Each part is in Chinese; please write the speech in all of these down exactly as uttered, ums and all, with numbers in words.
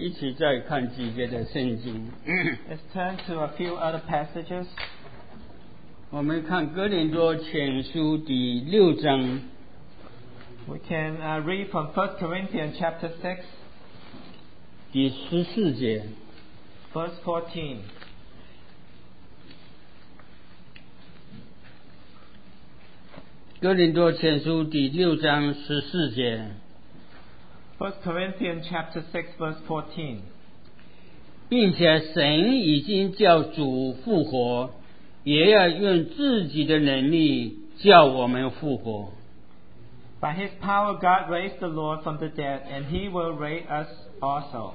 一起再看几节的圣经。 Let's turn to a few other passages. 我们看哥林多前书第六章 We can uh, read from First Corinthians chapter six, 第十四节。 verse fourteen. 哥林多前书第六章十四节， First Corinthians chapter six, verse fourteen. 并且神已经叫主复活，也要用自己的能力叫我们复活。 By his power God raised the Lord from the dead, and he will raise us also.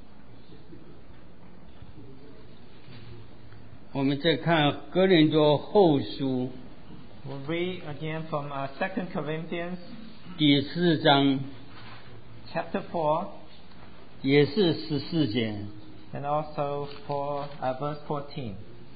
我们再看哥林多后书 We'll read again from uh, Second Corinthians 第四章， chapter four, 也是十四节。 and also for uh, verse fourteen.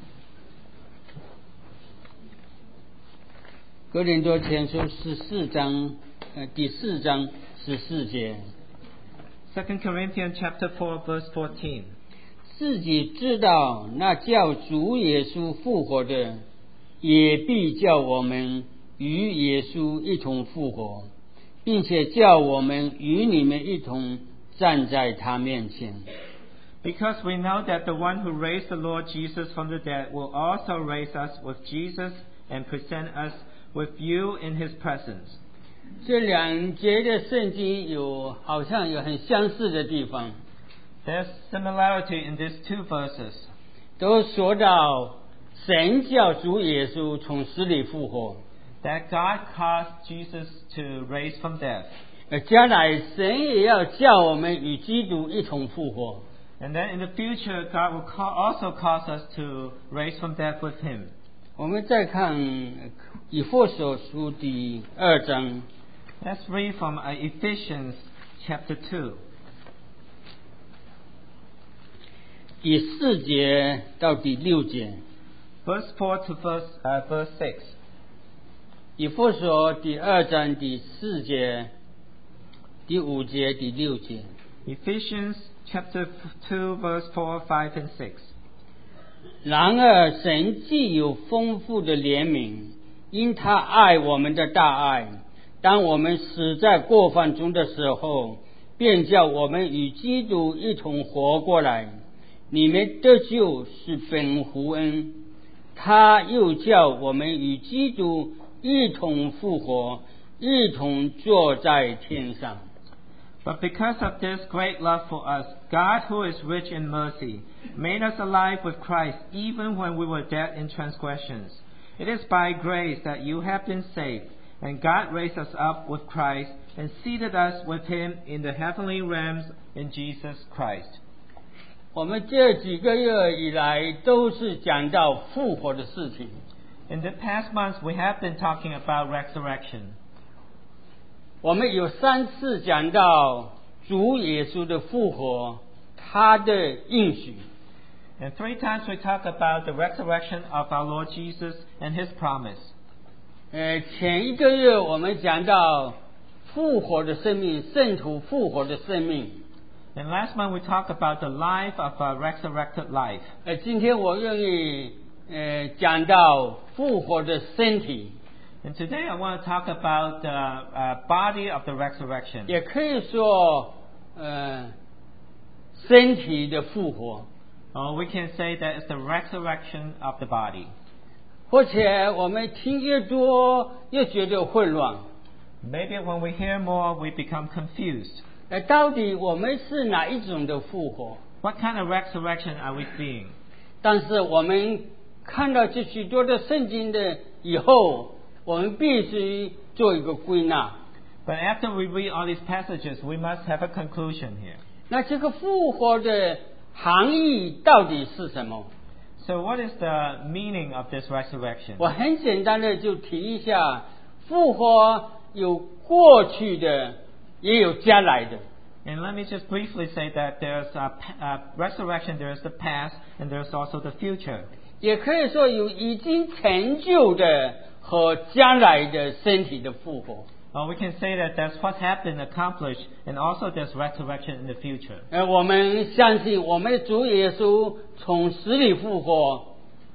哥林多前书十四章，呃，第四章十四节， Second Corinthians chapter four, verse fourteen. 自己知道那叫主耶稣复活的，也必叫我们与耶稣一同复活，并且叫我们与你们一同站在他面前。 Because we know that the one who raised the Lord Jesus from the dead will also raise us with Jesus and present us with you in his presence. 这两节的圣经有好像有很相似的地方， There's similarity in these two verses. 都说到神叫主耶稣从死里复活， That God caused Jesus to raise from death. 而将来神也要叫我们与基督一同复活。 And then in the future, God will ca- also cause us to raise from death with him. 我们再看以弗所书第二章 Let's read from uh, Ephesians chapter two, 第四节到第六节。 verse four to verse, uh, verse six. 以弗所第二章第四节、第五节、第六节。 Ephesians chapter two, verse four, five, and six. 然而神既有丰富的怜悯，因他爱我们的大爱，当我们死在过犯中的时候，便叫我们与基督一同活过来。你们得救是本乎恩，他又叫我们与基督一同复活，一同坐在天上。 But because of this great love for us, God, who is rich in mercy, made us alive with Christ even when we were dead in transgressions. It is by grace that you have been saved, and God raised us up with Christ and seated us with him in the heavenly realms in Jesus Christ. 我们这几个月以来都是讲到复活的事情。 In the past months, we have been talking about resurrection. 我们有三次讲到主耶稣的复活，他的应许。 And three times we talk about the resurrection of our Lord Jesus and his promise. 呃，前一个月我们讲到复活的生命，圣徒复活的生命。 And last month we talked about the life of a resurrected life. 呃，今天我愿意呃讲到复活的身体， And today I want to talk about the uh, body of the resurrection. 也可以说呃身体的复活。 Or we can say that it's the resurrection of the body. 或者我们听越多，越觉得混乱。 Maybe when we hear more, we become confused. 呃，到底我们是哪一种的复活？ What kind of resurrection are we seeing? 但是我们看到这许多的圣经的以后，我们必须做一个归纳。 But after we read all these passages, we must have a conclusion here. 那这个复活的含义到底是什么？ So what is the meaning of this resurrection? 我很简单的就提一下，复活有过去的，也有将来的。 And let me just briefly say that there's a uh, resurrection, there's the past, and there's also the future. 也可以说有已经成就的和将来的身体的复活。 Or we can say that that's what has been accomplished, and also there's resurrection in the future. 呃，我们相信我们的主耶稣从死里复活，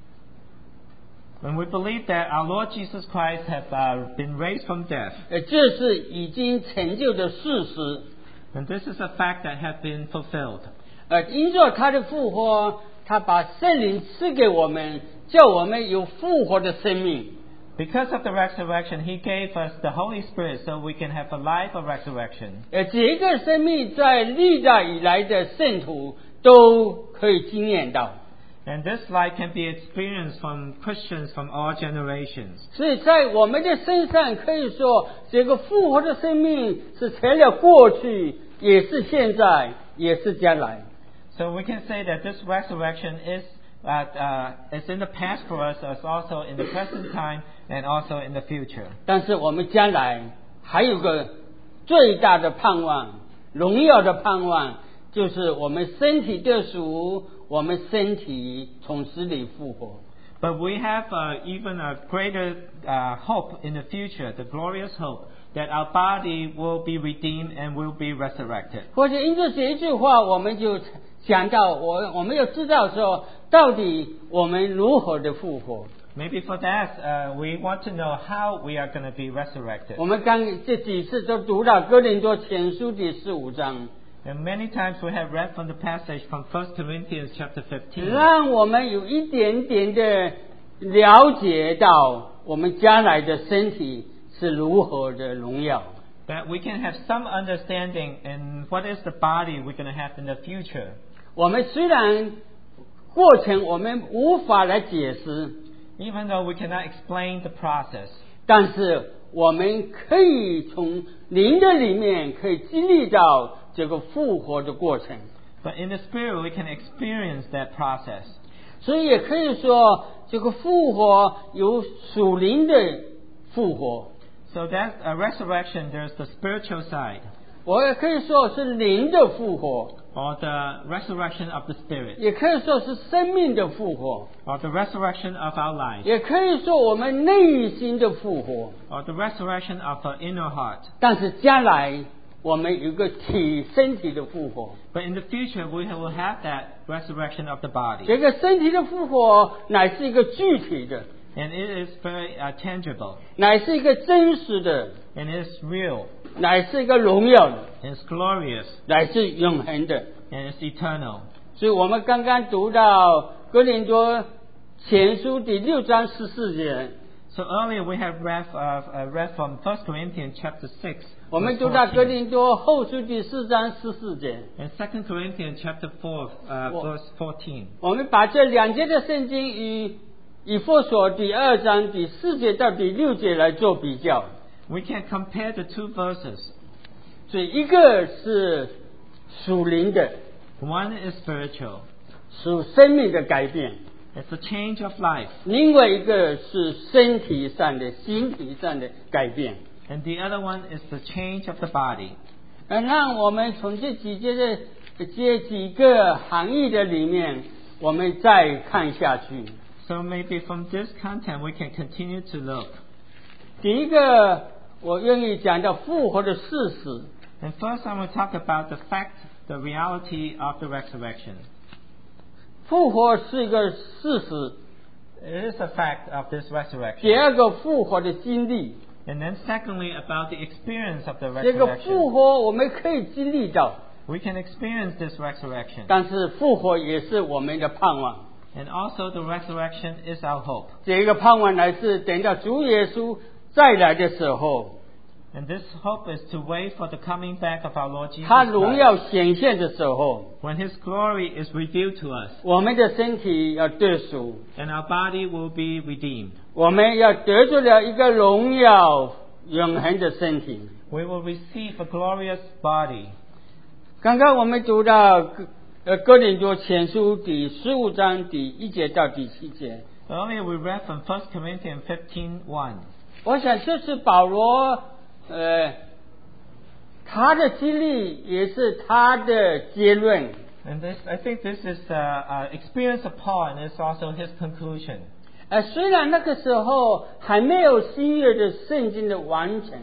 When we believe that our Lord Jesus Christ has uh, been raised from death, 呃，这是已经成就的事实。 and this is a fact that has been fulfilled. 呃，因着他的复活，他把圣灵赐给我们，叫我们有复活的生命。 Because of the resurrection, He gave us the Holy Spirit so we can have a life of resurrection. 呃，这个生命在历代以来的圣徒都可以经验到。 And this life can be experienced from Christians from all generations. 所以在我们的身上，可以说这个复活的生命是成了过去，也是现在，也是将来。 So we can say that this resurrection is uh, uh, is in the past for us, as also in the present time, and also in the future. 但是我们将来还有个最大的盼望，荣耀的盼望，就是我们身体得赎，我们身体从死里复活。 But we have uh, even a greater uh, hope in the future, the glorious hope that our body will be redeemed and will be resurrected. 或者因着这一句话，我们就想到我我们要知道说，到底我们如何的复活。 Maybe for that, uh, we want to know how we are going to be resurrected. 我们刚这几次都读到哥林多前书第十五章， And many times we have read from the passage from First Corinthians chapter fifteen. 让我们有一点点的了解到我们将来的身体是如何的荣耀。 That we can have some understanding in what is the body we're going to have in the future. 我们虽然过程我们无法来解释， Even though we cannot explain the process, 但是我们可以从灵的里面可以经历到这个复活的过程， but in the spirit we can experience that process. 所以也可以说这个复活有属灵的复活， So that a resurrection, there's the spiritual side, 我也可以说是灵的复活， or the resurrection of the spirit, 也可以说是生命的复活， or the resurrection of our life, 也可以说我们内心的复活。 or the resurrection of our inner heart. 但是将来我们有个体身体的复活， But in the future, we will have that resurrection of the body. 这个身体的复活乃是一个具体的， And it is very uh, tangible, 乃是一个真实的， and it is real, 乃是一个荣耀的， and it's glorious, 乃是永恒的。 and it's eternal. 所以我们刚刚读到哥林多前书第六章十四节， So earlier we have read, uh, uh, read from First Corinthians chapter six, 我们 verse 读到哥 fourteen, 林多后书第四章十四节， and Second Corinthians chapter four, uh, Well- verse fourteen. 我们把这两节的圣经与以弗所第二章第四节到第六节来做比较。 We can compare the two verses. 所以一个是属灵的， One is spiritual. 属生命的改变， It's a change of life. 另外一个是身体上的、心体上的改变。 And the other one is the change of the body. 呃，让我们从这几节的这几个含义的里面，我们再看下去。 So maybe from this content we can continue to look. 第一个，我愿意讲到复活的事实。 And first I will talk about the fact, the reality of the resurrection. 复活是一个事实。 It is a fact of this 第 resurrection. 二个，复活的经历。 And then secondly, about the experience of the 这个复 resurrection. 活我们可以经历到， We can experience this resurrection. 但是复活也是我们的盼望。 And also the resurrection is our hope. 这个盼望乃是等到主耶稣再来的时候， And this hope is to wait for the coming back of our Lord Jesus 他荣耀 Christ. 显现的时候， When His glory is revealed to us, 我们的身体要得赎， and our body will be redeemed. 我们要得着了一个荣耀永恒的身体。 We will receive a glorious body. 刚刚我们读到哥呃哥林多前书第十五章第一节到第七节， Earlier we read from First Corinthians fifteen one. 我想这是保罗呃他的经历，也是他的结论。 And this, I think this is the uh, experience of Paul, and it's also his conclusion. 呃，虽然那个时候还没有新约的圣经的完成，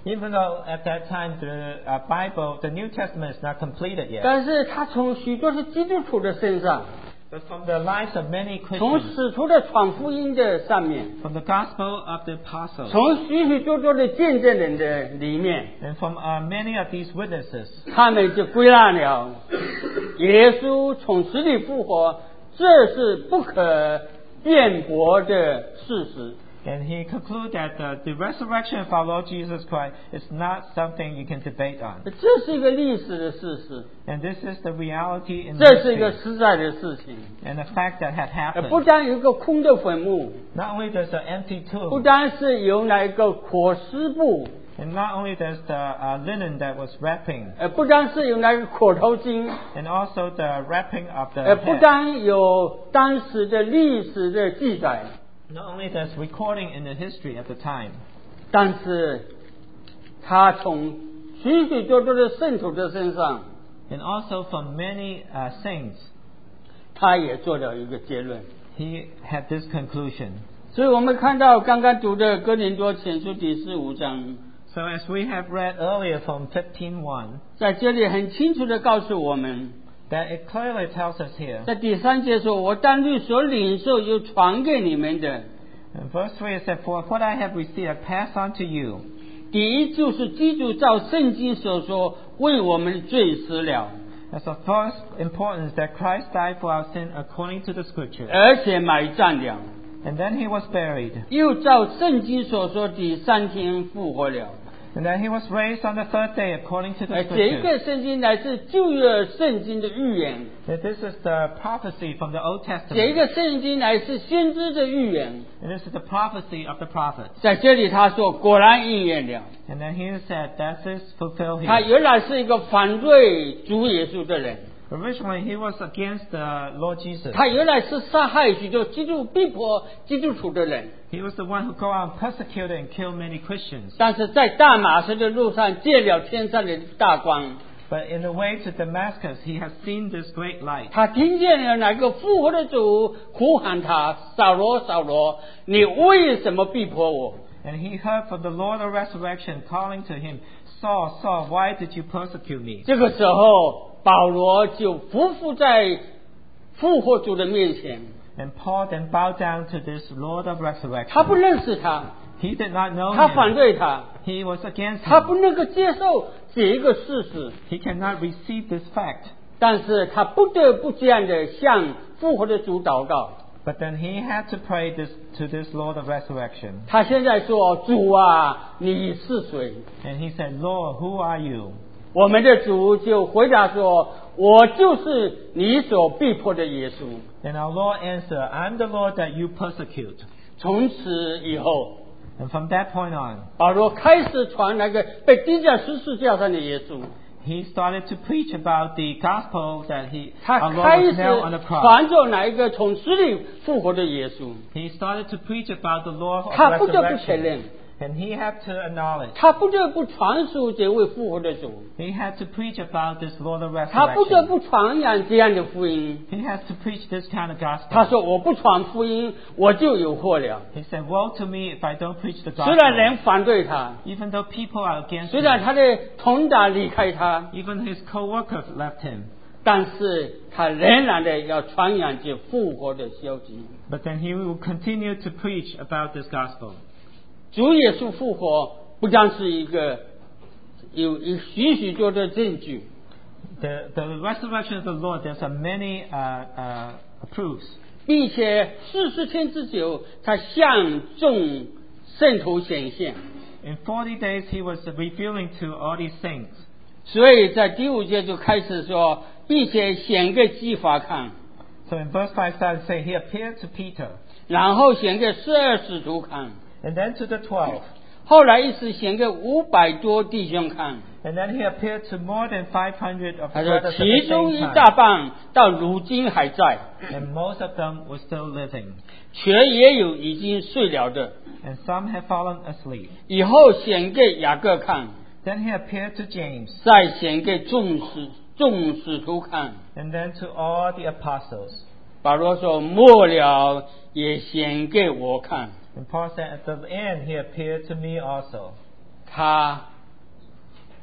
Even though at that time the uh, Bible, the New Testament is not completed yet. 但是他从许多是基督徒的身上， But from the lives of many 从 Christians, 使徒的传福音的上面， from the gospel of the apostles, 从许许多多的见证人的里面， and from uh, many of these witnesses, 他们就归纳了耶稣从死里复活，这是不可辩驳的事实。 and he concluded that uh, the resurrection of our Lord Jesus Christ is not something you can debate on. 这是一个历史的事实， And this is the reality in 这是一个 history, 实在的事情。 and the fact that had 呃不 happened. 单有一个空的坟墓， Not only there's an empty 不 tomb, 单是有那一个裹尸布， and not only there's the uh, linen that was wrapping, 呃，不单是有那个裹头巾， and also the wrapping of the 呃，不 head. 单有当时的历史的记载， Not only there's recording in the history at the time, 但是他从许许多多的圣徒的身上， and also from many uh, saints, 他也做了一个结论。 he had this conclusion. 所以我们看到刚刚读的哥林多前书第十五章， So as we have read earlier from fifteen one, 在这里很清楚的告诉我们， that it clearly tells us here, 在第三节说：“我当律所领受又传给你们的， in verse three it said, For what I have received I pass on to you. 第一就是基督照圣经所说，为我们罪死了， As of first importance that Christ died for our sin according to the scripture. 而且埋葬了。” And then he was buried. 又照圣经所说，第三天复活了。 And then he was raised on the third day according to the 而这一 scripture. 个圣经乃是旧约圣经的预言， And this is the prophecy from the Old 这一 Testament. 个圣经乃是先知的预言。 And this is the prophecy of the prophets. 在这里他说，果然应验了。 And then he said, that is fulfilled 他 here. 原来是一个反对主耶稣的人， Originally he was against the Lord Jesus. 他原来是杀害许多基督逼迫基督徒的人。 He was the one who go out and persecuted and killed many Christians. 但是在大马士的路上见了天上的大光， But in the way to Damascus, he has seen this great light. 他听见了那个复活的主呼喊他：“扫罗，扫罗，你为什么逼迫我？” And he heard from the Lord of resurrection calling to him, Saul, Saul, why did you persecute me? 这个时候，保罗就匍匐在复活主的面前， And Paul then bowed down to this Lord of 他不 resurrection. 认识他， He did not know 他反 him. 对他， He was against 他 him. 不能够接受这一个事实， He cannot receive this fact. 但是他不得不这样的向复活的主祷告。 But then he had to pray this to this Lord of resurrection. 他现在说：“主啊，你是谁 And he said, Lord, who are you?？” 我们的主就回答说：“我就是你所逼迫的耶稣。 And our Lord answered, I'm the Lord that you persecute. ” 从此以后， And from that point on, 保罗开始传那个被钉在十字架上的耶稣。 he started to preach about the gospel that he, 他 our 开 Lord 始 was nailed on the cross. 传着哪一个从死里复活的耶稣， He started to preach about the Lord of 他不得不承认， resurrection. And he had to acknowledge. 他不得不传述这位复活的主， He had to preach about this Lord of 他不得 resurrection. 不传扬这样的福音。 He has to preach this kind of 他 gospel. 说：“我不传福音，我就有祸了。 He said, Woe to me if I don't preach the ” 虽然 gospel. 人反对他， Even though people are against 虽然 him, 他的同党离开他， even his co-workers left him. 但是他仍然的要传扬这复活的消息。 But then he will continue to preach about this gospel. 主耶稣复活不但是一个有有许许多的证据， The, the resurrection of the Lord, there's a many uh, uh, proofs. 并且四十天之久，他向众圣徒显现。 In forty days, he was revealing to all these saints. 所以在第五节就开始说，并且显给基法看， So in verse five started to say, he appeared to Peter, 然后显给十二使徒看， and then to the twelve, 后来一直显给五百多弟兄看。 and then he appeared to more than five hundred of 他 the 说 brothers at 其 the 中 same 一 time. 大半到如今还在， And most of them were still living. 却也有已经睡了的。 And some had fallen asleep. 以后显给雅各看， Then he appeared to James, 再显给众使众使徒看。 and then to all the apostles. 保罗说：“末了也显给我看。 And Paul said, at the end, he appeared to me also. ” 他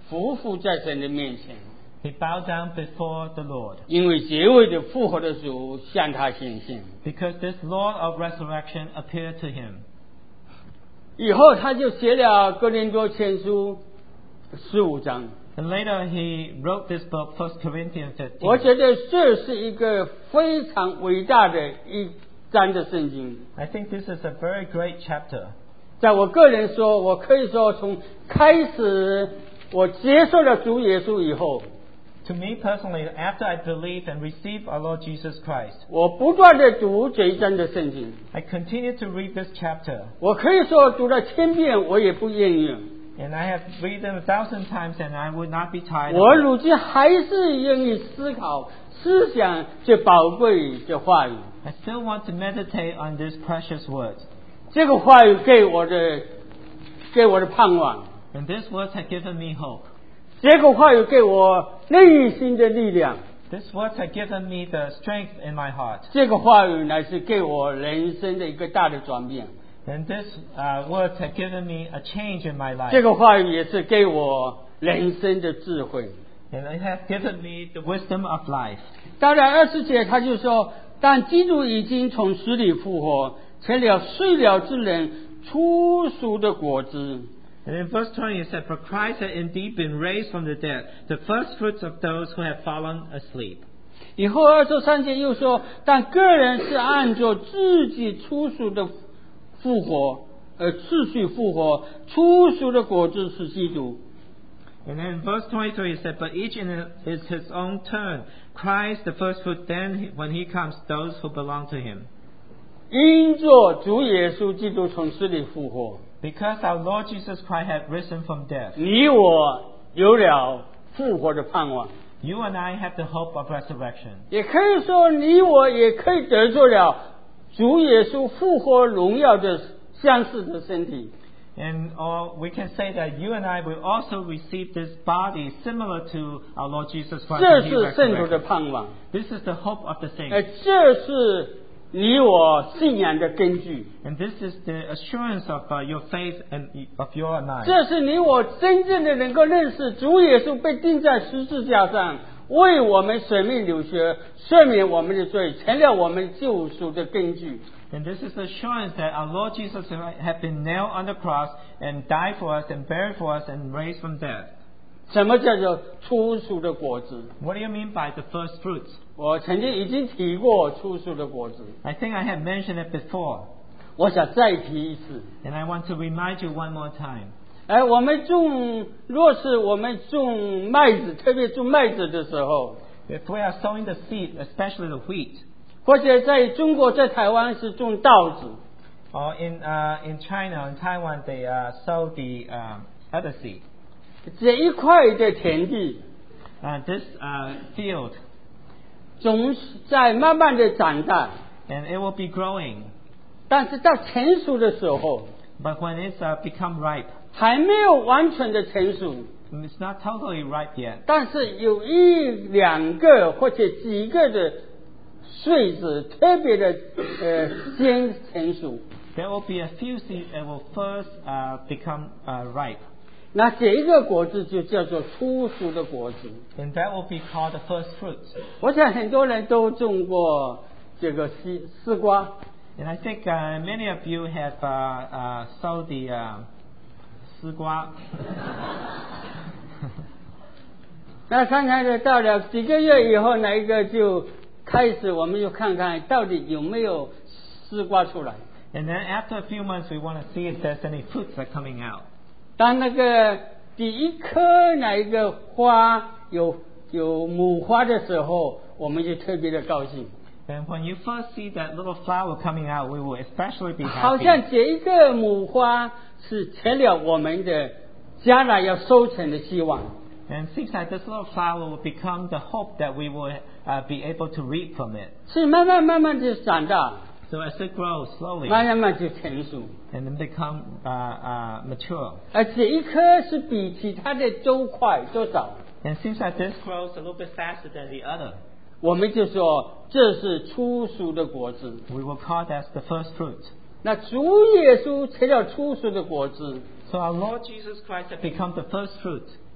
匍匐在神的面前， He bowed down before the Lord 因为结尾的复活的主向他显现。 because this Lord of resurrection appeared to him. 以后他就写了哥林多前书十五章。 And later he wrote this book, First Corinthians 我 fifteen. 觉得这是一个非常伟大的一章的圣经。 I think this is a very great chapter. 在我个人说，我可以说从开始我接受了主耶稣以后， To me personally, after I believed and received our Lord Jesus Christ, 我不断的读这一章的圣经。 I continued to read this chapter. 我可以说读了千遍，我也不厌倦。 And I have read them a thousand times and I would not be tired 我 of it. 如今还是愿意思考、思想这宝贵的话语。 I still want to meditate on this precious word. 这个话语给我的，给我的盼望。 And these words have given me hope. 这个话语给我内心的力量。 These words have given me the strength in my heart. 这个话语乃是给我人生的一个大的转变。 And these uh, words have given me a change in my life. 这个话语也是给我人生的智慧。 And it has given me the wisdom of life. 当然，二十节他就说，但基督已经从死里复活，成了睡了之人初熟的果子。 And in verse twenty it said, For Christ had indeed been raised from the dead, the first fruits of those who have fallen asleep. 以后二十三节又说，但个人是按照自己初熟的复活，呃，次序复活，初熟的果子是基督。 And then in verse twenty-three it said, But each in is his own turn. Christ the first fruit, then when he comes, those who belong to him. 因着主耶稣基督从死里复活， Because our Lord Jesus Christ had risen from death, 你我有了复活的盼望。 you and I have the hope of resurrection. 也可以说，你我也可以得着了主耶稣复活荣耀的相似的身体。 And or we can say that you and I will also receive this body similar to our Lord Jesus Christ. 这 when he 是圣徒的 resurrected. 盼望， This is the hope of the 呃， saints. 这是你我信仰的根据， And this is the assurance of uh, your faith and of your and I. 这是你我真正的能够认识主耶稣被钉在十字架上，为我们舍命流血，赦免我们的罪，成了我们救赎的根据。 And this is the assurance that our Lord Jesus had been nailed on the cross and died for us and buried for us and raised from death. 什么叫做初熟的果子？ What do you mean by the first fruits? 我曾经已经提过初熟的果子， I think I had mentioned it before. 我想再提一次。 And I want to remind you one more time. 哎，我们种，若是我们种麦子，特别种麦子的时候， If we are sowing the seed, especially the wheat, 或者在中国、在台湾是种稻子， or in, uh, in China, in Taiwan, they uh, sow the um, other seed. 这一块的田地， Uh, this uh, field, 总是在慢慢的长大， and it will be growing. 但是到成熟的时候， But when it's uh, become ripe, 还没有完全的成熟， it's not totally ripe yet. 但是有一两个或者几个的穗子特别的呃先成熟， There will be a few seeds that will first uh, become uh, ripe. 那这一个果子就叫做初熟的果子。 And that will be called the first fruits. 我想很多人都种过这个西丝瓜， And I think uh, many of you have uh, uh, sowed the uh, 丝瓜. 那看看呢，到了几个月以后，哪一个就开始，我们就看看到底有没有丝瓜出来。 And then after a few months, we want to see if there's any fruits that are coming out. 当那个第一颗哪一个花有有母花的时候，我们就特别的高兴。 And when you first see that little flower coming out, we will especially be 好 happy. 像这一个母花是成了我们的将来要收成的希望。 And it seems like this little flower will become the hope that we will uh, be able to reap from it. 是慢慢慢慢的长大， So as it grows slowly 慢慢慢就成熟。 and then become uh, uh, mature. 而这一颗是比其他的都快多少？ And it seems like this grows a little bit faster than the other. 我们就说这是初熟的果子。 We will call that the first fruit. 那主耶稣成了初熟的果子， So our Lord Jesus Christ had become the first fruit.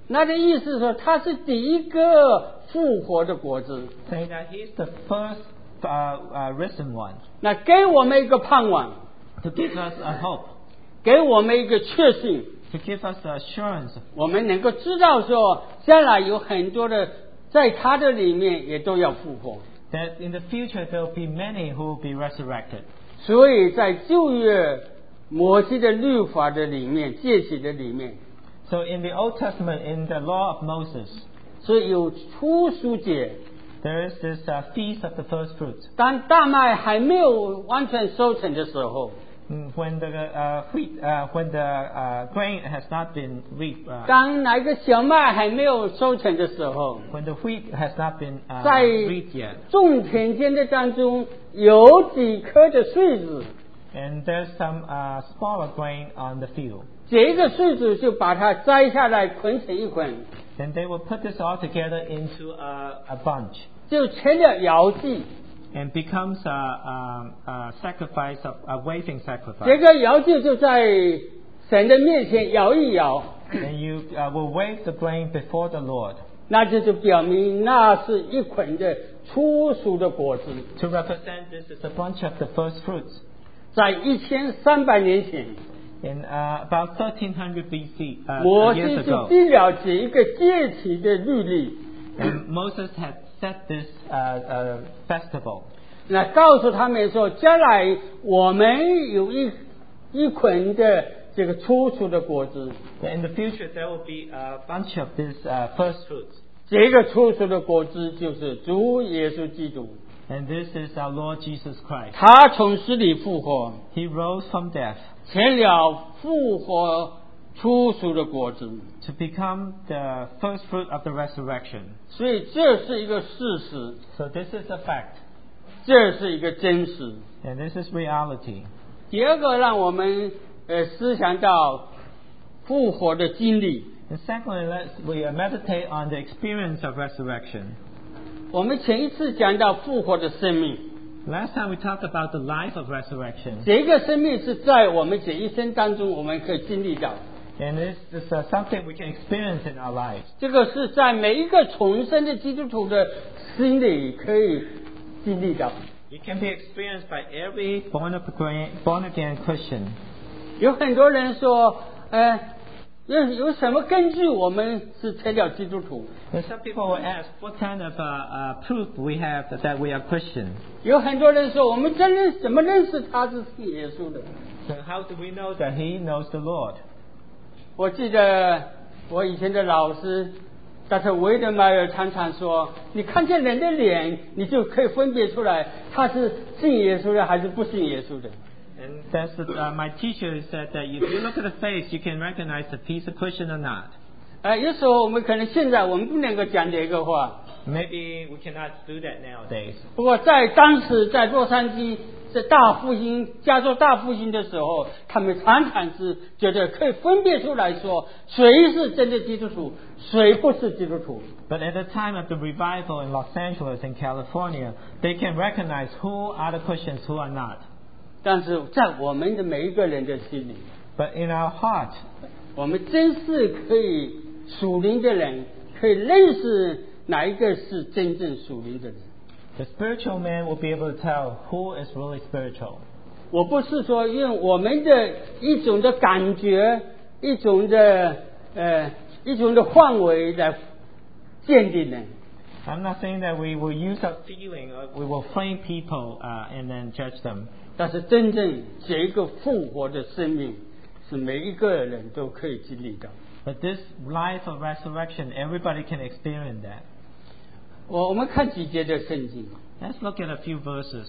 那的意思是说，他是第一个复活的果子， saying that He's the first uh, uh, risen one, 那给我们一个盼望， to give us a hope, 给我们一个确信， to give us the assurance 我们能够知道说，将来有很多的在他的里面也都要复活。 that in the future there will be many who will be resurrected. 所以在旧约摩西的律法的里面，诫启的里面， So in the Old Testament, in the law of Moses, 所以有初熟节。 there is this uh, feast of the first fruits. 当大麦还没有完全收成的时候， Mm, When the uh, wheat, uh, when the uh, grain has not been reaped, uh, 当哪个小麦还没有收成的时候， when the wheat has not been uh, 在 reaped yet, 种田间的当中有几颗的穗子， and there's some uh, smaller grain on the field, 这个穗子就把它摘下来捆成一捆， then they will put this all together into a, a bunch, 就成了摇祭。 and becomes a, a, a sacrifice of a waving 这 sacrifice. 个摇祭就在神的面前摇一摇， And you uh, will wave the grain before the Lord 那就是表明那是一捆的初熟的果子。 to represent this is a bunch of the first fruits. 在一千三百年前， In uh, about thirteen hundred B C, uh, 摩 years 西就 ago, 定了这一个节期的律例， and Moses had set this uh, uh, festival. 那告诉他们说，将来我们有一一捆的这个初熟的果子， In the future, there will be a bunch of these uh, first fruits, 这个初熟的果子就是主耶稣基督， and this is our Lord Jesus Christ. 他从死里复活， He rose from death 成了复活初熟的果子， to become the first fruit of the resurrection. 所以这是一个事实， So this is a fact, 这是一个真实。 and this is reality. 第二个让我们呃思想到复活的经历。 And secondly, let's we uh, meditate on the experience of resurrection. 我们前一次讲到复活的生命， Last time we talked about the life of resurrection, 这个生命是在我们这一生当中我们可以经历到， and this is uh, something we can experience in our lives. 这个是在每一个重生的基督徒的心里可以经历到。 It can be experienced by every born again, born again Christian. 有很多人说，呃，有有什么根据我们是成了基督徒？ And some people will ask, what kind of uh, uh, proof we have that we are Christian? 有很多人说，我们真认怎么认识他是信耶稣的？ So how do we know that he knows the Lord? 我记得我以前的老师，但是维德迈尔常常说，你看见人的脸，你就可以分别出来他是信耶稣的还是不信耶稣的。 And that's the, uh, my teacher said that if you look at the face, you can recognize if he's a Christian or not. 呃，有时候我们可能现在我们不能够讲这个话， Maybe we cannot do that nowadays. 不过在当时在洛杉矶在大复兴加州大复兴的时候，他们常常是觉得可以分辨出来说谁是真的基督徒，谁不是基督徒。 But at the time of the revival in Los Angeles in California, they can recognize who are the Christians, who are not. 但是在我们的每一个人的心里， But in our heart, 我们真是可以属灵的人，可以认识哪一个是真正属灵的人。 the spiritual man will be able to tell who is really spiritual. 我不是说用我们的一种的感觉，一种的呃一种的范围来鉴定人。 I'm not saying that we will use our feeling, or we will frame people uh, and then judge them. 但是真正这一个复活的生命，是每一个人都可以经历到。 But this life of resurrection, everybody can experience that. 我我们看几节的圣经。 Let's look at a few verses.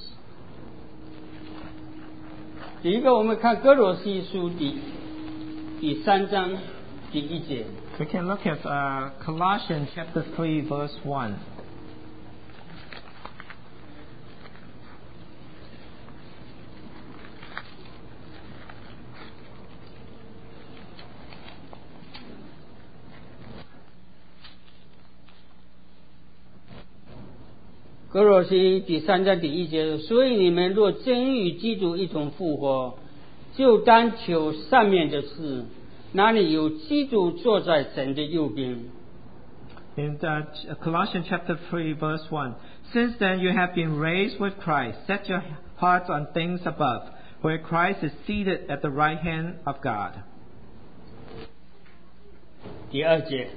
第一个，我们看哥罗西书第第三章第一节。 We can look at uh, Colossians chapter three, verse one. 哥罗西第三章第一节，所以你们若真与基督一同复活，就当求上面的事， 那里有基督坐在神的右边。 In uh, Colossians chapter three, verse one, since then you have been raised with Christ. Set your hearts on things above, where Christ is seated at the right hand of God. 第二节，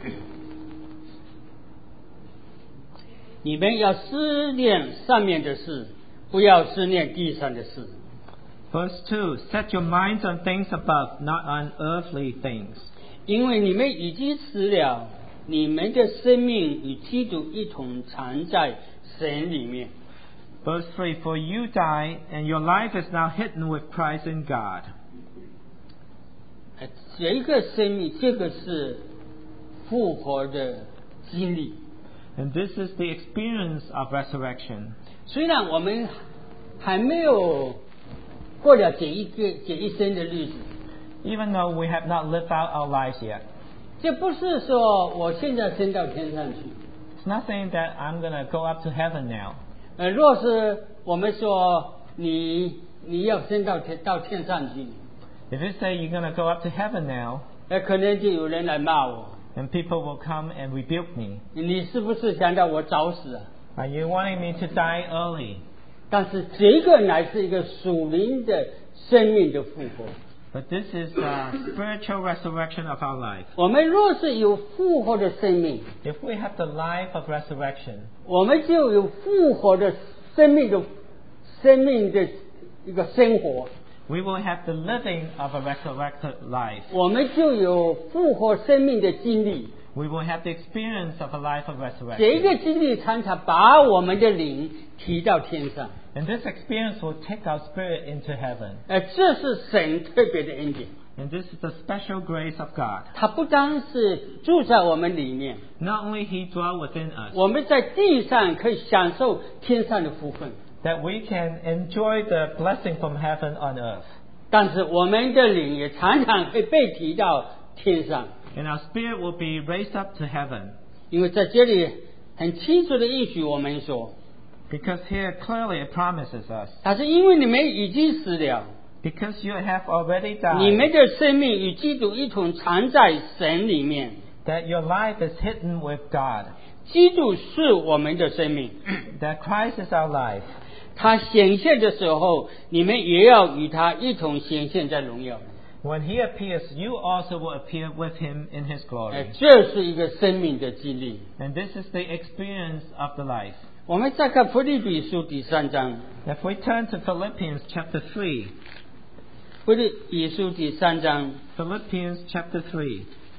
你们要思念上面的事，不要思念地上的事。 Verse two, set your minds on things above, not on earthly things. 因为你们已经死了，你们的生命与基督一同藏在神里面。 Verse three, for you die, and your life is now hidden with Christ in God. 呃这个生命，这个是复活的经历。 And this is the experience of resurrection. 虽然我们还没有过了这一个这一生的日子， Even though we have not lived out our lives yet. 这不是说我现在升到天上去。 It's not saying that I'm going to go up to heaven now. 呃，若是我们说你你要升到天到天上去， If you say you're going to go up to heaven now, 呃，可能就有人来骂我， and people will come and rebuke me. 你是不是想到我早死啊？ Are you wanting me to die early? 但是这个乃是一个属灵的生命的复活。 But this is a spiritual resurrection of our life. 我们若是有复活的生命， If we have the life of resurrection, 我们就有复活的生命的生命的一个生活， we will have the living of a resurrected life. 我们就有复活生命的经历。 We will have the experience of a life of 这 resurrection. 个经历常常把我们的灵提到天上， And this experience will take our spirit into heaven. 呃，这是神特别的恩典。 And this is the special grace of God. 他不单是住在我们里面， Not only He dwells within us, 我们在地上可以享受天上的福分， that we can enjoy the blessing from heaven on earth. 但是我们的灵也常常会被提到天上， And our spirit will be raised up to heaven. 因为在这里很清楚的应许我们说， Because here clearly it promises us. 他是因为你们已经死了， Because you have already 你 died, 们的生命与基督一同藏在神里面。 that your life is hidden with God, 基督是我们的生命， that Christ is our life. 他显现的时候，你们也要与他一同显现在荣耀里。 When He appears, you also will appear with Him in His 哎 glory. 这是一个生命的经历。 And this is the experience of the life. 我们再看腓立比书第三章， If we turn to Philippians chapter three, 腓立比书第三章， Philippians chapter three,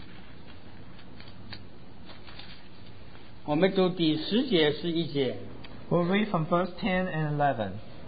我们读第十节十一节。 we'll read from verse ten and eleven.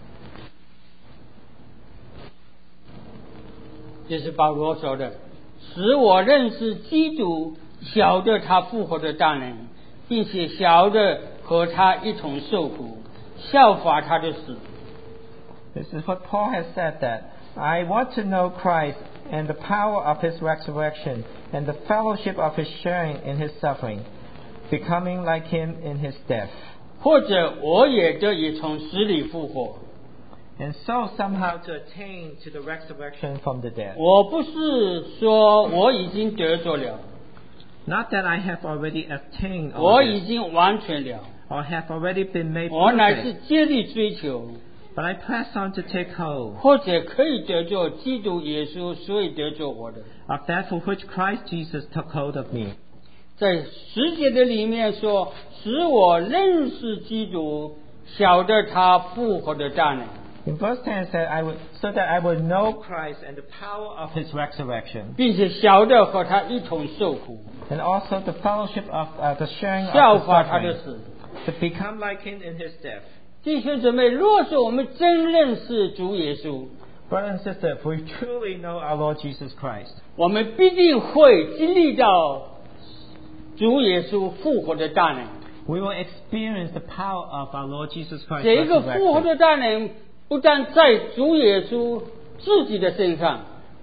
这是保罗说的，使我认识基督，晓得他复活的大能，并且晓得和他一同受苦，效法他的死。 This is what Paul has said, that I want to know Christ and the power of His resurrection and the fellowship of His sharing in His suffering, becoming like Him in His death. 或者我也得以从死里复活。 And so somehow to attain to the resurrection from the dead. 我不是说我已经得着了， Not that I have already attained 我 all 已 this, 经完全了， or have already been made 我乃是 perfect, 竭力追求， but I press on to take hold 或者可以得着基督耶稣，所以得着我的。 of that for which Christ Jesus took hold of me. 在十节的里面说，使我认识基督，晓得他复活的大能， In verse ten it said, I would, so that I would know Christ and the power of His resurrection, 并且晓得和他一同受苦， and also the fellowship of uh, the sharing 效 of 法 the 他的 suffering, 死。 to become like Him in His death. 弟兄姊妹，若是我们真认识主耶稣， Brother and sister, if we truly know our Lord Jesus Christ, 我们必定会经历到主耶稣复活的大能。 we will experience the power of our Lord Jesus Christ 这个复活 resurrection. 的大能不但在主耶稣自己的身上，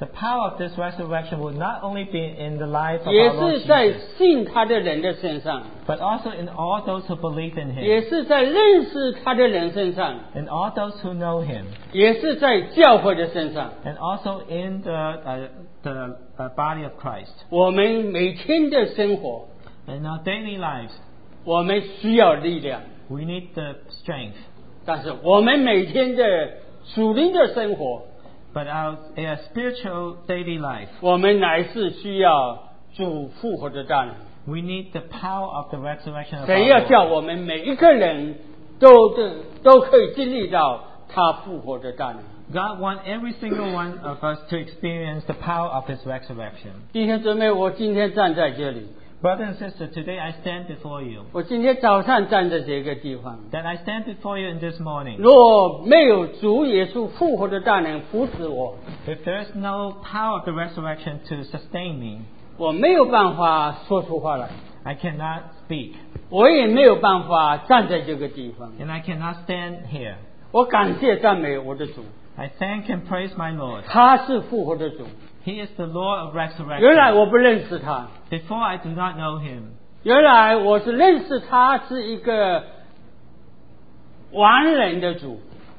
The power of this resurrection will not only be in the life of 也 our Lord 是在 Jesus, 信他的人的身上， but also in all those who believe in 也 Him, 是在认识他的人身上， and all those who know Him, 也是在教会的身上。 and also in the, uh, the uh, body of Christ. 我们每天的生活， In our daily lives, 我们需要力量， we need the strength, 但是我们每天的属灵的生活， but our, our spiritual daily life, 我们乃是需要主复活的大能。 we need the power of the resurrection of 神要 our 叫 Lord. 我们每一个人都都都可以经历到他复活的大能。 God wants every single one of us to experience the power of His resurrection. 弟兄姊妹，我今天站在这里， Brother and sister, today I stand before you. 我今天早上站在这个地方。 That I stand before you in this morning. 若没有主耶稣复活的大能扶持我， If there is no power of the resurrection to sustain me, 我没有办法说出话来， I cannot speak, 我也没有办法站在这个地方。 and I cannot stand here. 我感谢赞美我的主， I thank and praise my Lord. 他是复活的主。 He is the Lord of 原来 resurrection. 我不认识他， Before I do not know Him. 原来我是认识他是一个完人的主，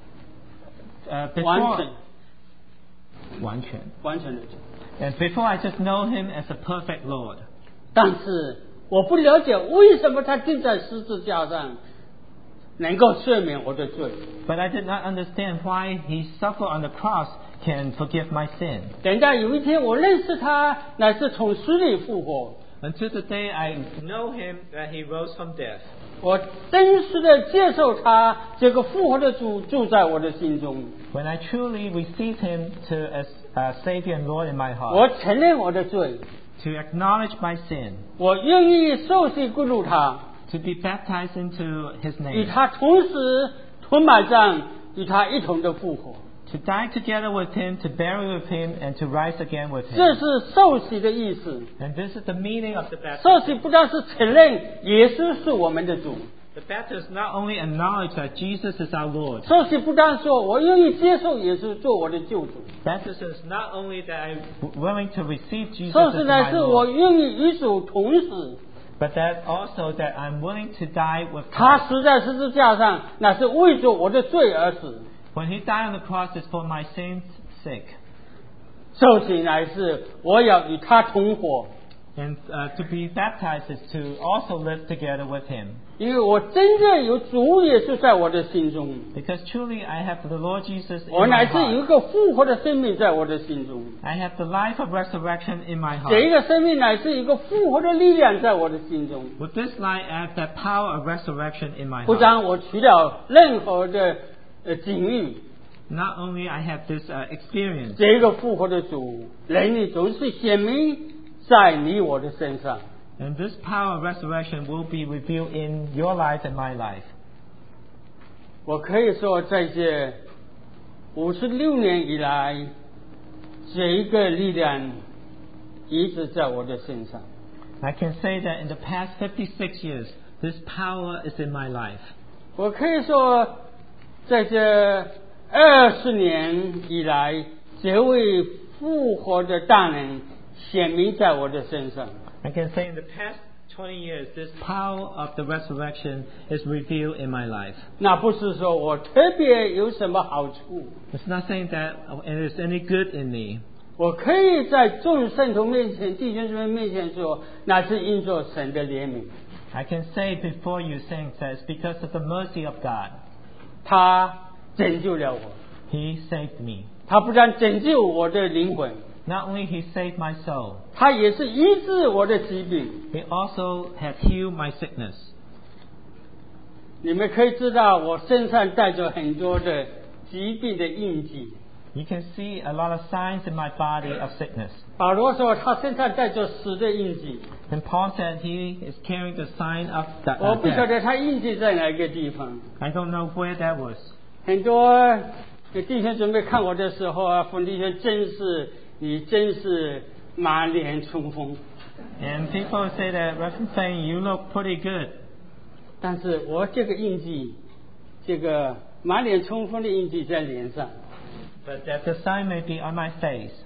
Uh, 完 before, 全完全. 完全的主。 And before I just know Him as a perfect Lord. 但是我不了解为什么他钉在十字架上能够赦免我的罪。 But I did not understand why He suffered on the cross can forgive my sin. 等到有一天我认识他，乃是从死里复活， Until the day I know Him that He rose from death. 我真实的接受他这个复活的主住在我的心中， When I truly receive Him to as uh, Savior and Lord in my 我 heart. 承认我的罪， To acknowledge my sin. 我愿意受洗归入他， To be baptized into His 与 name. 他同时吞埋葬，与他一同的复活。 To die together with Him, to bury with Him, and to rise again with 这 Him. 是受洗的意思。 And this is the meaning of the 受 baptism. 洗不但是承认耶稣是我们的主， The baptism not only acknowledge that Jesus is our Lord. 受洗不但说我愿意接受耶稣做我的救主， Baptism is not only that I'm willing to receive Jesus 受 as 洗乃 my 是我 Lord, 愿意与主同死。 but that also that I'm willing to die with 他 Christ. 死在十字架上，乃是为着我的罪而死。 When He died on the cross, it's for my sins' sake. 受洗乃是我要与他同活， And uh, to be baptized is to also live together with Him. 因为我真正有主耶稣在我的心中， Because truly I have the Lord Jesus 我 in 乃 my 是有一 heart. 个复活的生命在我的心中。 I have the life of resurrection in my 这一 heart. 个生命乃是一个复活的力量在我的心中。 With this life, I have that power of resurrection in my 不 heart. 然我除了任何的呃境遇， Not only I have this uh, experience, 这一个复活的主能力总是显明在你我的身上。 and this power of resurrection will be revealed in your life and my life. 我可以说，在这五十六年以来，这一个力量一直在我的身上。 I can say that in the past fifty-six years, this power is in my life. 我可以说，在这二十年以来，这位复活的大能显明在我的身上。 I can say in the past twenty years, this power of the resurrection is revealed in my life. 那不是说我特别有什么好处， It's not saying that it is any good in me. 我可以在众圣徒面前、弟兄姊妹面前说，那是因着神的怜悯， I can say before you saints that it's because of the mercy of God. 他拯救了我。 He saved me. 他不但拯救我的灵魂， Not only He saved my soul, 他也是医治我的疾病。 He also has healed my sickness. 你们可以知道，我身上带着很多的疾病的印记。 You can see a lot of signs in my body of sickness. 保罗说，他身上带着死的印记。 And Paul said he is carrying the sign of the 我 uh, 不晓 death. 得他印记在哪一个地方。 I don't know where that was. 很多弟兄准备看我的时候啊，冯弟兄真是你真是满脸春风。 And people say that, Reverend Feng, you look pretty good. 但是我这个印记，这个满脸春风的印记在脸上， But that the sign may be on my face.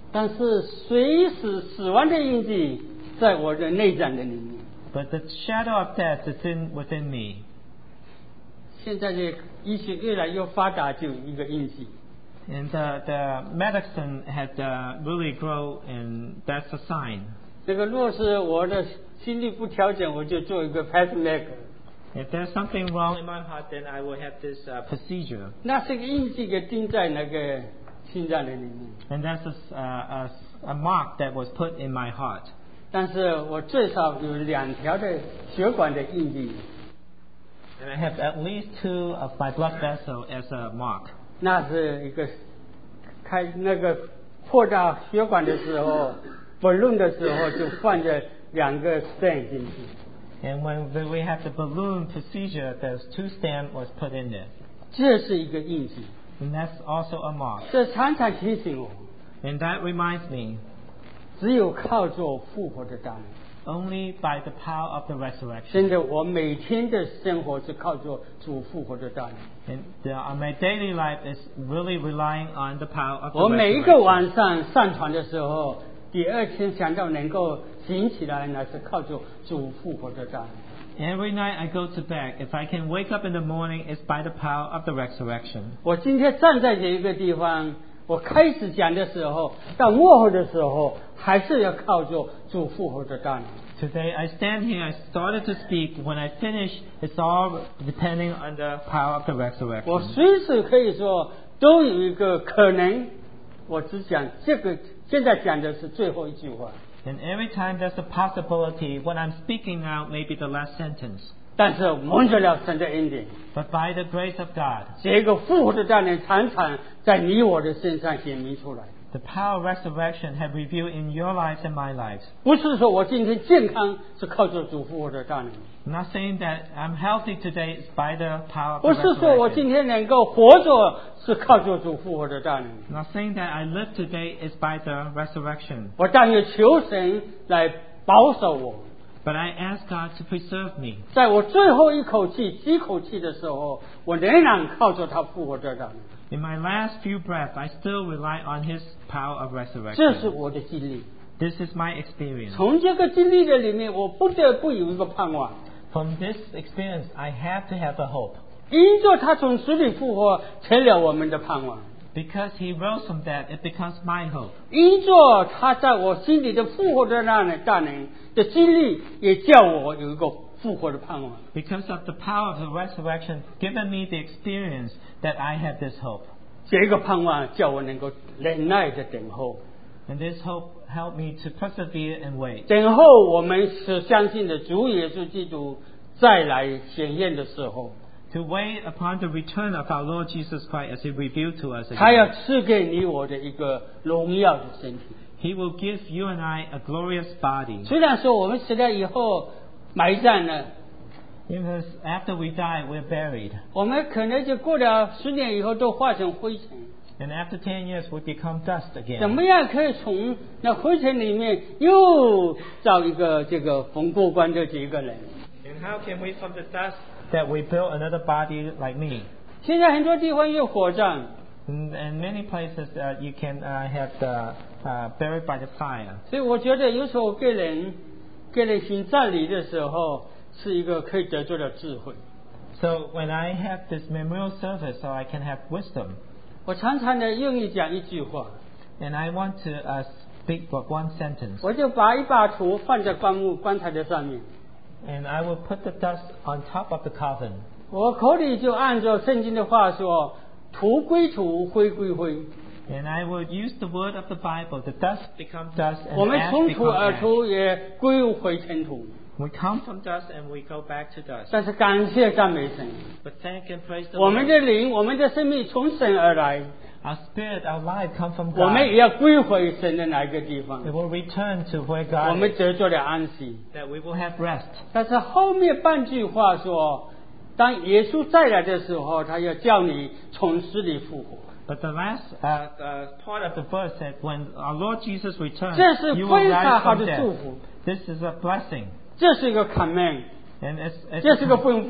但是随时死亡的印记在我的内在的里面。 But the shadow of death is in within me. 现在的医学越来越发达，就有一个印记。 And the, the medicine had uh, really grown, and that's a sign. 这个若是我的心律不调整，我就做一个 pacemaker。 If there's something wrong in my heart, then I will have this uh, procedure. 那是个印记给钉在那个心脏的里面。 And that's a, uh, a, a mark that was put in my heart. 但是我最少有两条的血管的印记。 And I have at least two of my blood vessel as a mark. 那是一个开那个扩大血管的时候，balloon 的时候就放着两个 stent 进去。 And when we have the balloon procedure, there's two stent was put in there. 这是一个印记。 And that's also a mark. 这常常提醒我， And that reminds me, 只有靠着复活的大能。 only by the power of the resurrection. 真的，我每天的生活是靠着主复活的大能。 And the, uh, my daily life is really relying on the power of the 我每一个 resurrection. 晚上上床的时候，第二天想到能够醒起来，那是靠着主复活的大能。 Every night I go to bed, if I can wake up in the morning, it's by the power of the resurrection. 我今天站在这一个地方，我开始讲的时候，到幕后的时候，还是要靠着主复活的大能。 Today I stand here, I started to speak. When I finish, it's all depending on the power of the 我 resurrection. 随时可以说都有一个可能，我只讲这个，现在讲的是最后一句话。 And every time there's a possibility, what I'm speaking now may be the last sentence. 但是蒙着了神的恩典， But by the grace of God, 这个复活的大能常常在你我的身上显明出来。 the power of resurrection have revealed in your lives and my lives. 不是说我今天健康是靠着主复活的大能， I'm not saying that I'm healthy today is by the power of 不 the 是说我 resurrection. 今天能够活着是靠着主复活的大能。 I'm not saying that I live today is by the resurrection. 我但愿求神来保守我， But I ask God to preserve me. 在我最后一口气、几口气的时候，我仍然靠着他复活的大能。 In my last few breaths, I still rely on His power of 这是 resurrection. 我的经历。 This is my experience. 从这个经历的里面，我不得不有一个盼望。 From this experience, I have to have a hope. 因着他从死里复活，成了我们的盼望。 Because He rose from that, it becomes my hope. 因着他在我心里的复活的大能大能的经历，也叫我有一个复活的盼望。 Because of the power of the resurrection, given me the experience that I have this hope. 这个盼望叫我能够忍耐的等候， And this hope helped me to persevere and wait. 等候我们所相信的主耶稣基督再来显现的时候， To wait upon the return of our Lord Jesus Christ as He revealed to us 他要 again. 赐给你我的一个荣耀的身体。 He will give you and I a glorious body. 虽然说我们死了以后埋葬了， Because after we die, we're buried. 我们可能就过了十年以后都化成灰尘。 And after ten years, we become dust 怎 again. 么样可以从那灰尘里面又造一个这个冯过关的这个人？ And how can we, from the dust, that we build another body like me? 现在很多地方有火葬， In, in many places, uh, you can uh, have the, uh, buried by the fire. 所以我觉得有时候给人给人行葬礼的时候，是一个可以得着的智慧。 So when I have this memorial service, so I can have wisdom. 我常常的用意讲一句话， And I want to uh, speak for one sentence. 我就把一把土放在棺木棺材的上面， And I will put the dust on top of the coffin. 我口里就按照圣经的话说：“土归土，灰归灰。 And I will use the word of the Bible. The dust becomes dust 我 and 们 ash 从土 becomes 而 ash. 出，也归回尘土。 We come from dust and we go back to dust. 但是感谢赞美神， But thank and praise the 我们 Lord. 的灵，我们的生命从神而来， Our spirit, our life come from 我们 God. 也要归回神的哪一个地方 It？will return to where 我 God 们 is. 得着了安息。 That we will have rest. 但是后面半句话说，当耶稣再来的时候，他要叫你从死里复活。 But the last uh, uh, part of the verse said, when our Lord Jesus returns, 这是 you will 非常 rise 好 from 的祝 death. 福， This is a blessing. 这是一个 command， And it's, it's, 这是个 a, 吩咐。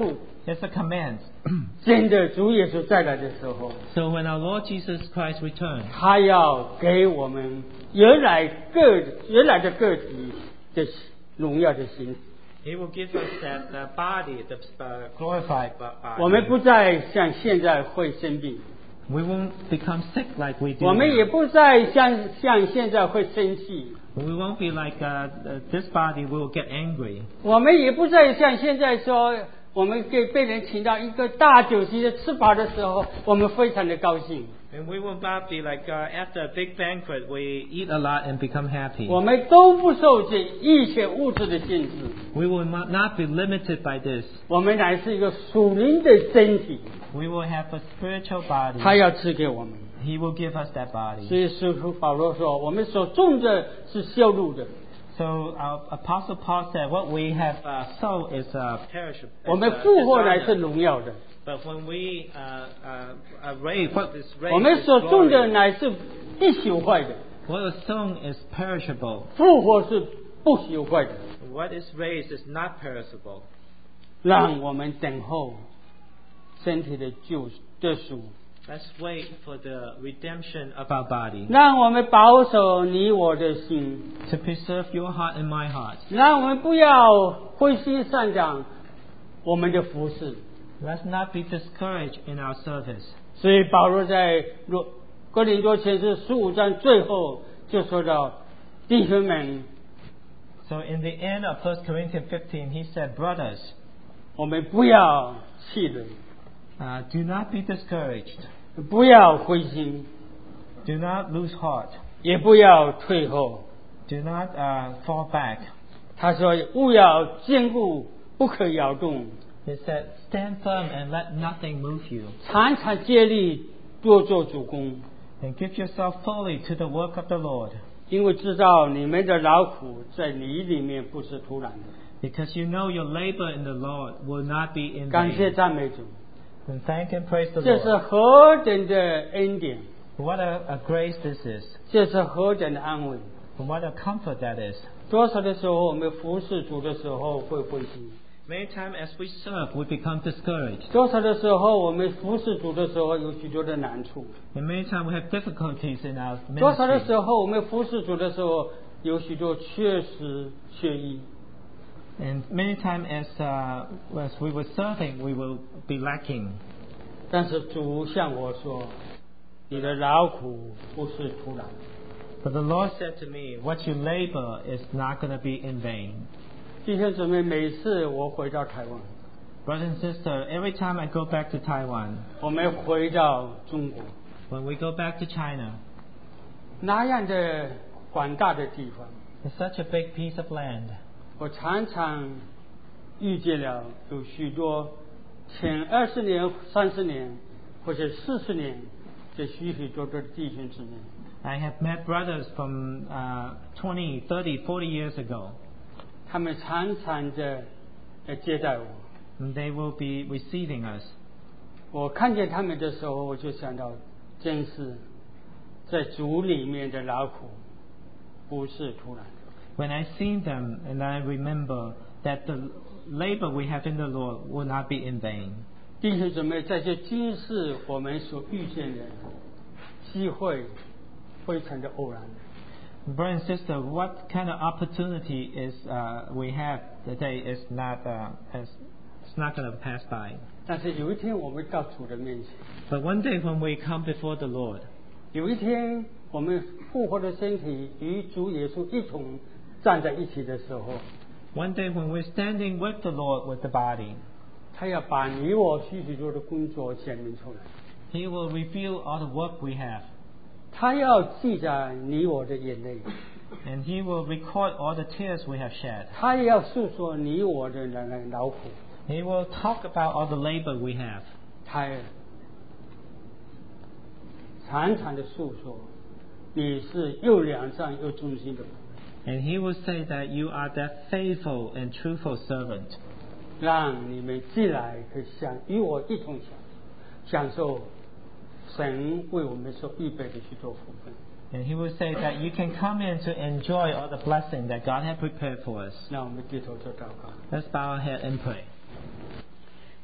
It's a command. 真的主耶稣再来的时候， So when our Lord Jesus Christ returns, 他要给我们原来个原来的个体的荣耀的形式。 He will give us that uh, body, the uh, glorified body. 我们不再像现在会生病， We won't become sick like we do 我们 now. 也不再像像现在会生气， We won't be like uh, uh, this body will get angry. 我们也不再像现在说，我们给被人请到一个大酒席的吃饱的时候，我们非常的高兴。 And we will not be like uh, after a big banquet, we eat a lot and become happy. 我们都不受这一切物质的限制， We will not not be limited by this. 我们乃是一个属灵的身体， We will have a spiritual body. 他要赐给我们。 He will give us that 所 body. 以使徒保罗说，我们所种的是羞辱的， So our Apostle Paul said, what we have uh, sown is uh, perishable. 我们复活乃是荣耀的。 But when we uh, uh, uh, raise, what is 我们 raised is 所种的 glory. 乃是必朽坏的， What is sown is perishable. 复活是不朽坏的。 What is raised is not perishable. 让我们等候身体的救的赎， Let's wait for the redemption of our body. 让我们保守你我的心， To preserve your heart and my heart. 让我们不要灰心丧长我们的服饰。 Let's not be discouraged in our service. 所以保罗在罗哥林多前书十五章最后就说到，弟兄们， So in the end of First Corinthians fifteen, he said, brothers, 我们不要气馁， uh, do not be discouraged. 不要灰心， Do not lose heart. 也不要退后。 Do not uh, fall back. 他说，勿要坚固，不可摇动， He said, stand firm and let nothing move you. 常常竭力多做主工， And give yourself fully to the work of the Lord. 因为知道你们的劳苦在你里面不是突然的。 Because you know your labor in the Lord will not be in 感谢 vain. 赞美主， And thank and praise the 这是 Lord. 何等的恩典， What a, a grace this is. 这是何等的安慰。 And what a comfort that is. 多少的时候，我们服侍主的时候会灰心； Many times as we serve, we become discouraged. 多少的时候，我们服侍主的时候有许多的难处； And many times we have difficulties in our 多少的 ministry. 时候，我们服侍主的时候有许多缺失缺益。 And many times as, uh, as we were serving, we will be lacking. 但是主向我说：“你的劳苦不是突然。” But the Lord said to me, what you labor is not going to be in vain. 弟兄姊妹，每次我回到台湾， Brother and sister, every time I go back to Taiwan, 我们回到中国， when we go back to China, 那样的广大的地方， it's such a big piece of land. 我常常遇见了有许多前二十年、三十年或者四十年的许许多多的弟兄姊妹， I have met brothers from uh, twenty, thirty, forty years ago. 他们常常的来接待我。 And they will be receiving us. 我看见他们的时候，我就想到，真是在主里面的劳苦不是突然的。 When I see them and I remember that the labor we have in the Lord will not be in vain. 弟兄姊妹，在这今世我们所遇见的机会，非常的偶然。 Brother and sister, what kind of opportunity is uh, we have today is not uh, as, it's not going to pass by. 但是有一天我们到主的面前， But one day when we come before the Lord, 有一天我们复活的身体与主耶稣一同站在一起的时候， one day when we're standing with the Lord with the body, 他要把你我许许多的工作显明出来， He will reveal all the work we have. 他要记载你我的眼泪， And He will record all the tears we have shed. 他也要诉说你我的劳苦， He will talk about all the labor we have. 他常常的诉说你是又良善又忠心的人， And He will say that you are that faithful and truthful servant. 让你们进来可以享与我一同享享受神为我们所预备的许多福分。 And He will say that you can come in to enjoy all the blessing that God has prepared for us. 让我们低头做祷告。 Let's bow our head and pray.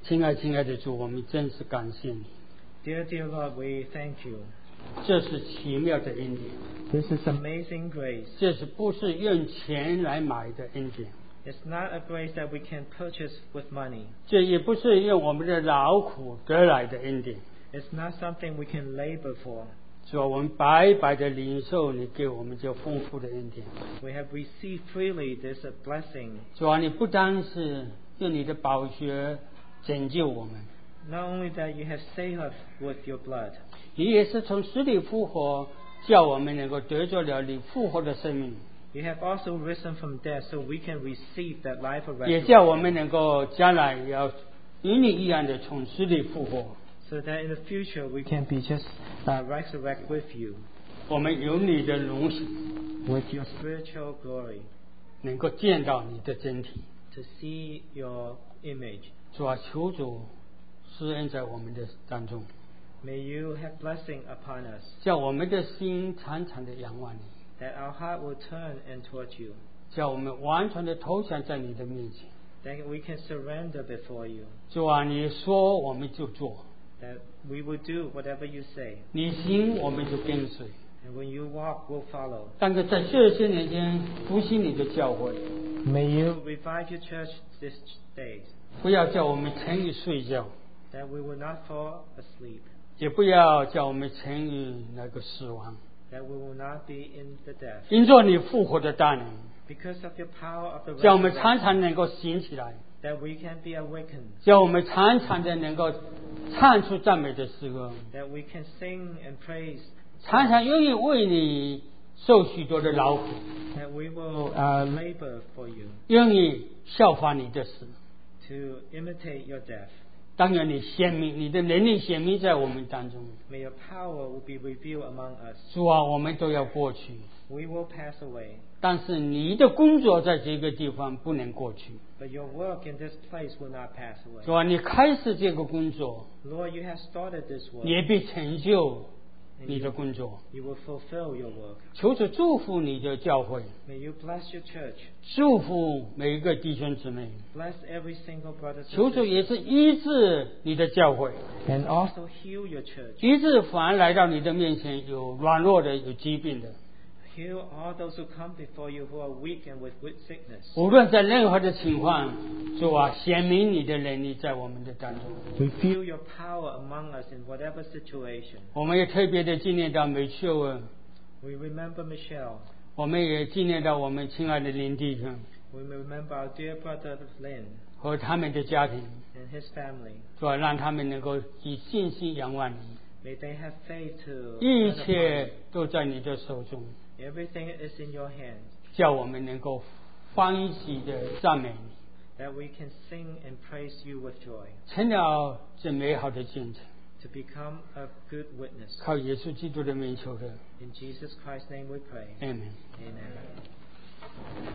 亲爱亲爱的主，我们真是感谢你。 Dear, dear Lord, we thank you. 这是奇妙的恩典， This is amazing grace. 这是不是用钱来买的恩典？ It's not a grace that we can purchase with money. 这也不是用我们的劳苦得来的恩典。 It's not something we can labor for. 主啊，我们白白的领受你给我们这丰富的恩典。 We have received freely this blessing. 主啊，你不单是用你的宝血拯救我们， Not only that you have saved us with your blood, 你也是从死里复活，叫我们能够得着了你复活的生命， you have also risen from death so we can receive that life of 也叫我 resurrection. 们能够将来要与你一样的从死里复活。 So that in the future we can be just uh, resurrect with you, 我们有你的荣幸， with your spiritual glory, 能够见到你的真体。 to see your image. 主啊，求主施恩在我们的当中， May you have blessing upon us, 叫我们的心常常的仰望你， that our heart will turn and towards you, 叫我们完全的投降在你的面前。 that we can surrender before you, 主啊，你说我们就做， that we will do whatever you say, 你行我们就跟随。 and when you walk, we'll follow. 但是在这些年间复兴你的教会， May you revive your church this days, 不要叫我们沉于睡觉， that we will not fall asleep, 也不要叫我们沉于那个死亡。 that we will not be in the death. 因着你复活的大能， Because of your power of the 叫我们常 resurrection, 常能够醒起来， that we can be awakened, 叫我们常常的能够唱出赞美的诗歌， that we can sing and praise, 常常愿意为你受许多的劳苦， that we will uh, labor for you, 愿意效法你的死。 to imitate your death. 当然，你显明你的能力显明在我们当中。 May your power will be revealed among us. 主啊，我们都要过去， We will pass away, 但是你的工作在这个地方不能过去。 but your work in this place will not pass away. 主啊，你开始这个工作， Lord, you have started this work. 你也必成就你的工作。 You will fulfill your work. 求主祝福你的教会， May you bless your church. 祝福每一个弟兄姊妹。 Bless every single brother and 求主 sister. 也是医治你的教会， And also heal your church. 医治凡来到你的面前有软弱的、有疾病的， Heal all those who come before you who are weak and with with sickness. 无论在任何的情况，主啊，显明你的能力在我们的当中。 We feel your power among us in whatever situation. 我们也特别的纪念到美秀恩， We remember Michelle. 我们也纪念到我们亲爱的林弟兄 We remember our dear brother Lin 和他们的家庭， and his family. 主啊，让他们能够以信心仰望你， May they have faith to 一 depend upon 切都在你的手中， you. Everything is in your hands. 叫我们能够欢喜的赞美你， That we can sing and praise you with joy. 成了这美好的见证。 To become a good witness. 靠耶稣基督的名求的 In Jesus Christ's name we pray. ，Amen。 Amen.